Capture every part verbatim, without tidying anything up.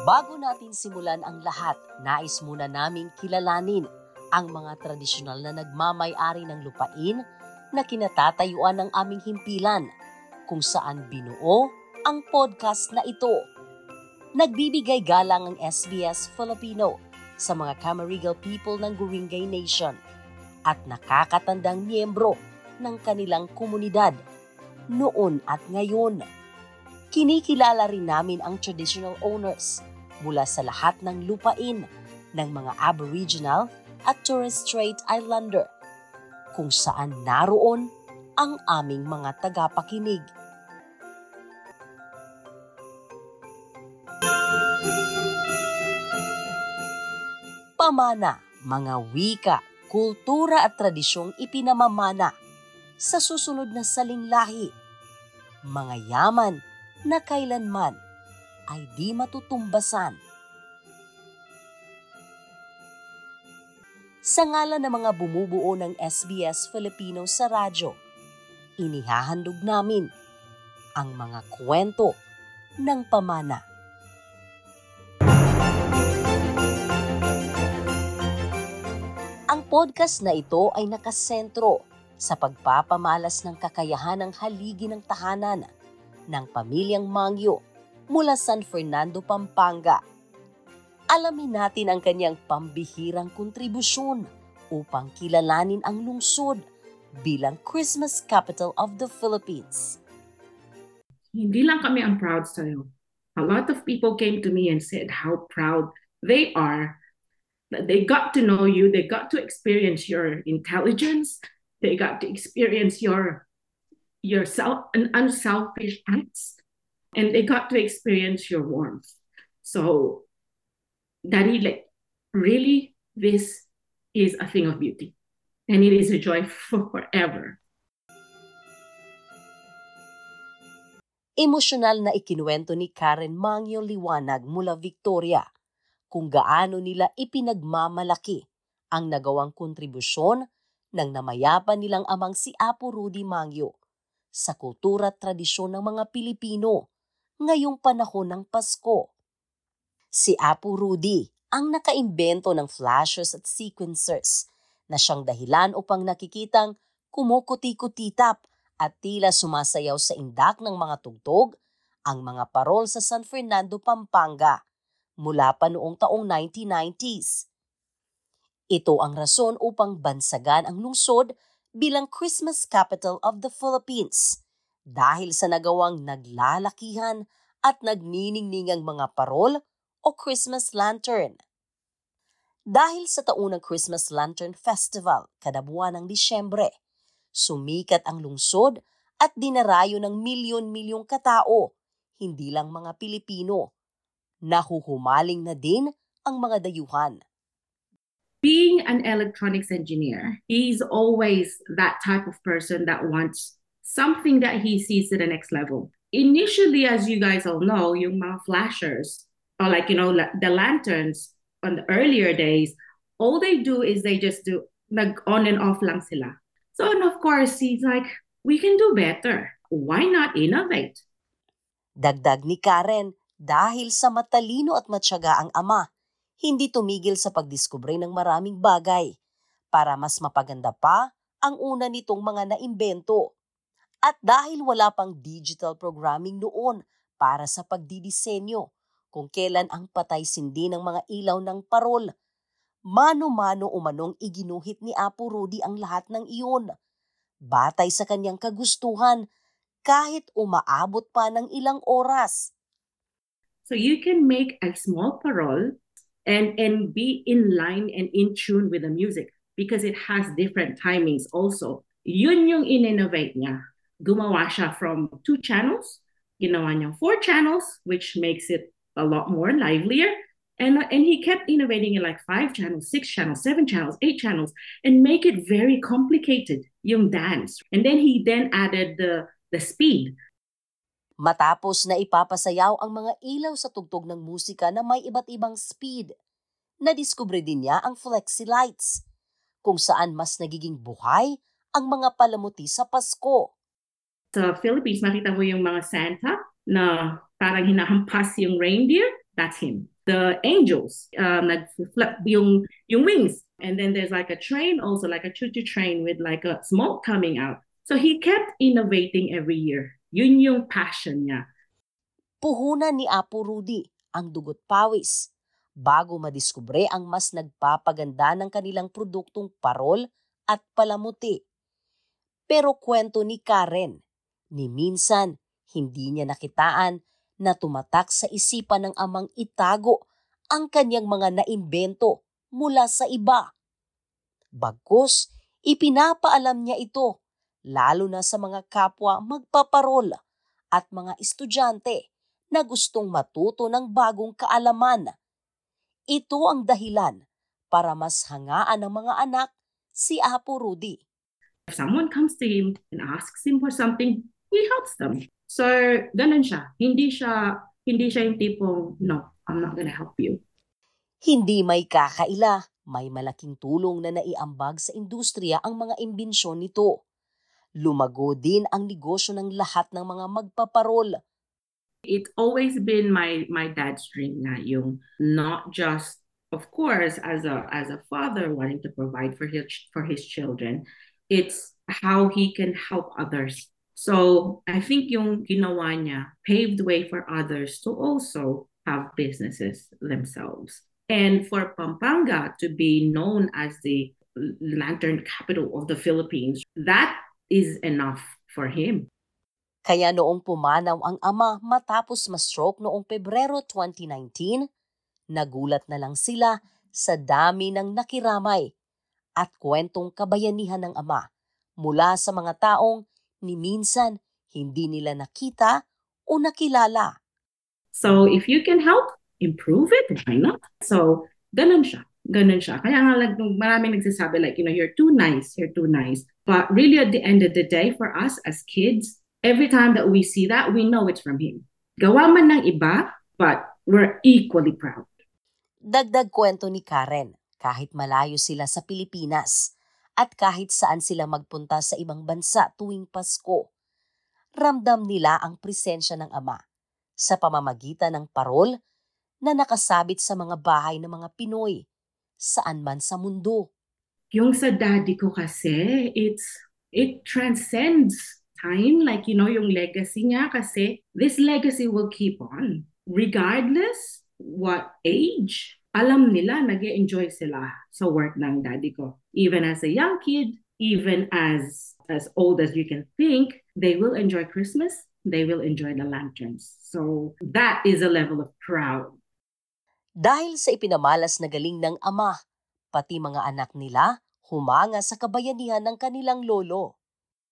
Bago natin simulan ang lahat, nais muna naming kilalanin ang mga tradisyonal na nagmamay-ari ng lupain na kinatatayuan ng aming himpilan, kung saan binuo ang podcast na ito. Nagbibigay galang ang S B S Filipino sa mga Camarigal people ng Guringay Nation at nakakatandang miyembro ng kanilang komunidad noon at ngayon. Kinikilala rin namin ang traditional owners mula sa lahat ng lupain ng mga Aboriginal at Torres Strait Islander, kung saan naroon ang aming mga tagapakinig. Pamana, mga wika, kultura at tradisyong ipinamamana sa susunod na salinglahi, mga yaman na kailanman ay di matutumbasan. Sa ngalan ng mga bumubuo ng S B S Filipino sa radyo, inihahandog namin ang mga kwento ng pamana. Ang podcast na ito ay nakasentro sa pagpapamalas ng kakayahan ng haligi ng tahanan ng pamilyang Mangyo mula San Fernando, Pampanga. Alamin natin ang kanyang pambihirang kontribusyon upang kilalanin ang lungsod bilang Christmas capital of the Philippines. Hindi lang kami ang proud sa'yo. A lot of people came to me and said how proud they are that they got to know you, they got to experience your intelligence, they got to experience your your self and unselfish acts, and they got to experience your warmth. So, Daddy, like, really, this is a thing of beauty, and it is a joy for forever. Emosyonal na ikinuwento ni Karen Mangyo Liwanag mula Victoria kung gaano nila ipinagmamalaki ang nagawang kontribusyon ng namayapa nilang amang si Apo Rudy Mangyo sa kultura at tradisyon ng mga Pilipino ngayong panahon ng Pasko. Si Apo Rudy ang nakaimbento ng flashers at sequencers na siyang dahilan upang nakikitang kumukuti-kutitap at tila sumasayaw sa indak ng mga tugtog ang mga parol sa San Fernando, Pampanga mula pa noong taong nineteen nineties. Ito ang rason upang bansagan ang lungsod bilang Christmas capital of the Philippines dahil sa nagawang naglalakihan at nagniningningang mga parol o Christmas lantern. Dahil sa taunang Christmas Lantern Festival kada buwan ng Disyembre, sumikat ang lungsod at dinarayo ng milyon-milyong katao, hindi lang mga Pilipino. Nahuhumaling na din ang mga dayuhan. Being an electronics engineer, he's always that type of person that wants something that he sees to the next level. Initially, as you guys all know, yung mga flashers, or like, you know, the lanterns on the earlier days, all they do is they just do nag on and off lang sila. So, and of course, he's like, we can do better. Why not innovate? Dagdag ni Karen, dahil sa matalino at matyaga ang ama, hindi tumigil sa pagdiskubre ng maraming bagay para mas mapaganda pa ang una nitong mga naimbento. At dahil wala pang digital programming noon para sa pagdidisenyo, kung kailan ang patay-sindi ng mga ilaw ng parol, mano-mano umanong iginuhit ni Apo Rudy ang lahat ng iyon, batay sa kanyang kagustuhan kahit umaabot pa ng ilang oras. So you can make a small parol and, and be in line and in tune with the music because it has different timings also. Yun yung in-innovate niya. Gumawa siya from two channels, ginawa niya four channels, which makes it a lot more livelier. And, and he kept innovating in like five channels, six channels, seven channels, eight channels, and make it very complicated, yung dance. And then he then added the, the speed. Matapos na ipapasayaw ang mga ilaw sa tugtog ng musika na may iba't ibang speed, nadiskubre din niya ang flexi lights, kung saan mas nagiging buhay ang mga palamuti sa Pasko. Sa Philippines, makita mo yung mga Santa na parang hinahampas yung reindeer. That's him. the angels, um, nag-flap yung, yung wings. And then there's like a train also, like a choo-choo train with like a smoke coming out. So he kept innovating every year. Yun yung passion niya. Puhunan ni Apo Rudy ang dugot pawis bago madiskubre ang mas nagpapaganda ng kanilang produktong parol at palamuti. Pero kwento ni Karen, ni minsan hindi niya nakitaan na tumatak sa isipan ng amang itago ang kanyang mga naimbento mula sa iba. Bagkus, ipinapaalam niya ito, lalo na sa mga kapwa magpaparol at mga estudyante na gustong matuto ng bagong kaalaman. Ito ang dahilan para mas hangaan ng mga anak si Apo Rudy. If someone comes to him and asks him for something, he helps them. So, ganun siya. Hindi siya, hindi siya yung tipong, no, I'm not gonna help you. Hindi may kakaila, may malaking tulong na naiambag sa industriya ang mga imbensyon nito. Lumago din ang negosyo ng lahat ng mga magpaparol. It's always been my my dad's dream na yung not just, of course, as a as a father wanting to provide for his for his children, it's how he can help others. So I think yung ginawa niya paved way for others to also have businesses themselves. And for Pampanga to be known as the lantern capital of the Philippines, that is enough for him. Kaya noong pumanaw ang ama matapos ma-stroke noong Pebrero twenty nineteen, nagulat na lang sila sa dami ng nakiramay at kwentong kabayanihan ng ama mula sa mga taong ni minsan hindi nila nakita o nakilala. So if you can help improve it, why not? So ganun siya. Ganun siya. Kaya nga like, maraming nagsasabi like, you know, you're too nice, you're too nice. But really at the end of the day, for us as kids, every time that we see that, we know it's from him. Gawa man ng iba, but we're equally proud. Dagdag kwento ni Karen, kahit malayo sila sa Pilipinas at kahit saan sila magpunta sa ibang bansa tuwing Pasko, ramdam nila ang presensya ng ama sa pamamagitan ng parol na nakasabit sa mga bahay ng mga Pinoy, saan man sa mundo. Yung sa daddy ko kasi, it's, it transcends time, like, you know, yung legacy niya kasi this legacy will keep on. Regardless what age, alam nila, nag-enjoy sila sa work ng daddy ko. Even as a young kid, even as as old as you can think, they will enjoy Christmas, they will enjoy the lanterns. So that is a level of proud. Dahil sa ipinamalas na galing ng ama, pati mga anak nila humanga sa kabayanihan ng kanilang lolo.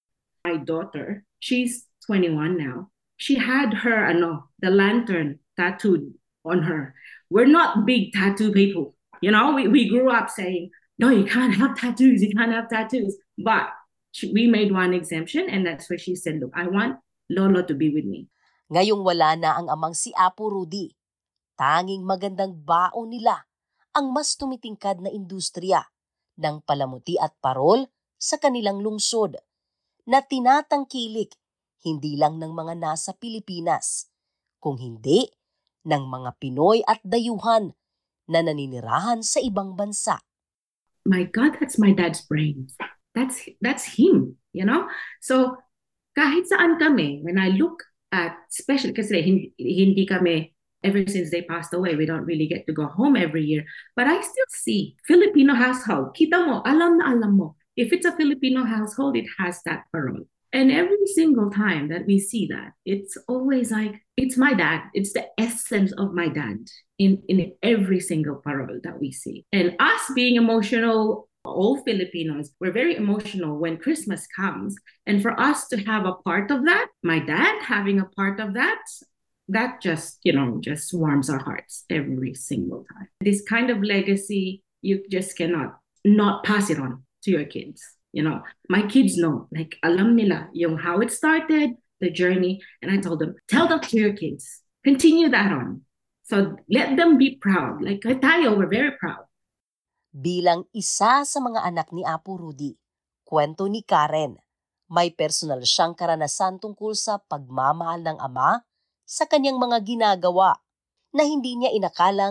My daughter, she's twenty-one now. She had her, ano, the lantern tattooed on her. We're not big tattoo people. You know, we, we grew up saying, no, you can't have tattoos, you can't have tattoos. But she, we made one exemption and that's where she said, look, I want Lolo to be with me. Ngayong wala na ang amang si Apo Rudy, tanging magandang baon nila ang mas tumitingkad na industriya ng palamuti at parol sa kanilang lungsod na tinatangkilik hindi lang ng mga nasa Pilipinas, kung hindi ng mga Pinoy at dayuhan na naninirahan sa ibang bansa. My God, that's my dad's brain. That's that's him, you know? So kahit saan kami, when I look at, especially kasi hindi, hindi kami, ever since they passed away, we don't really get to go home every year. But I still see Filipino household. Kita mo, alam na alam mo. If it's a Filipino household, it has that parole. And every single time that we see that, it's always like, it's my dad. It's the essence of my dad in, in every single parole that we see. And us being emotional, all Filipinos, we're very emotional when Christmas comes. And for us to have a part of that, my dad having a part of that, that just, you know, just warms our hearts every single time. This kind of legacy, you just cannot not pass it on to your kids. You know, my kids know, like, alam nila yung how it started, the journey. And I told them, tell that to your kids. Continue that on. So let them be proud. Like tayo, we're very proud. Bilang isa sa mga anak ni Apo Rudy, kwento ni Karen, may personal siyang karanasan tungkol sa pagmamahal ng ama sa kanyang mga ginagawa na hindi niya inakalang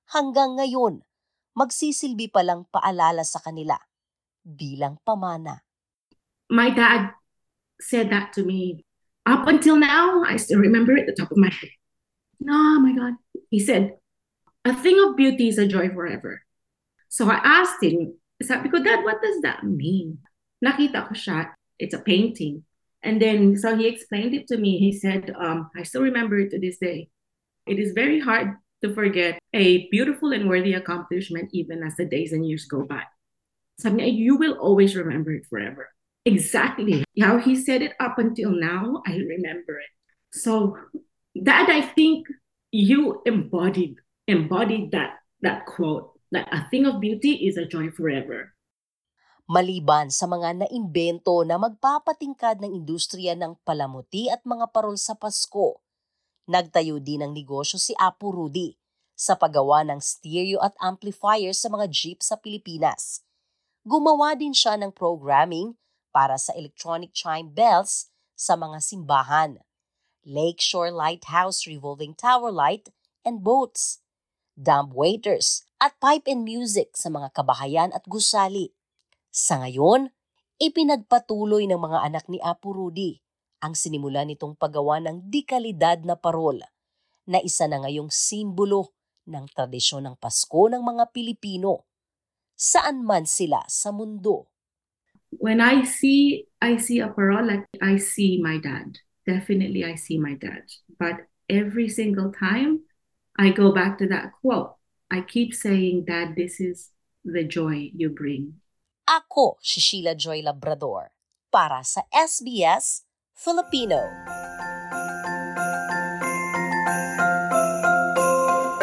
hanggang ngayon, magsisilbi palang paalala sa kanila bilang pamana. My dad said that to me. Up until now, I still remember it at the top of my head. Oh my God. He said, a thing of beauty is a joy forever. So I asked him, sabi ko, Dad, what does that mean? Nakita ko siya, it's a painting. And then, so he explained it to me. He said, um, I still remember it to this day. It is very hard to forget a beautiful and worthy accomplishment even as the days and years go by. Sabi niya, you will always remember it forever. Exactly how he said it up until now, I remember it. So, Dad, I think you embodied embodied that that quote. That a thing of beauty is a joy forever. Maliban sa mga naimbento na magpapatingkad ng industriya ng palamuti at mga parol sa Pasko, nagtayo din ng negosyo si Apo Rudy sa paggawa ng stereo at amplifier sa mga jeep sa Pilipinas. Gumawa din siya ng programming para sa electronic chime bells sa mga simbahan, Lakeshore Lighthouse Revolving Tower Light and boats, dumb waiters at pipe and music sa mga kabahayan at gusali. Sa ngayon, ipinagpatuloy ng mga anak ni Apo Rudy ang sinimula nitong paggawa ng dekalidad na parol na isa na ngayong simbolo ng tradisyon ng Pasko ng mga Pilipino, saan man sila sa mundo. When I see I see a parol, I see my dad. Definitely I see my dad. But every single time I go back to that quote. I keep saying, Dad, this is the joy you bring. Ako si Sheila Joy Labrador para sa S B S Filipino.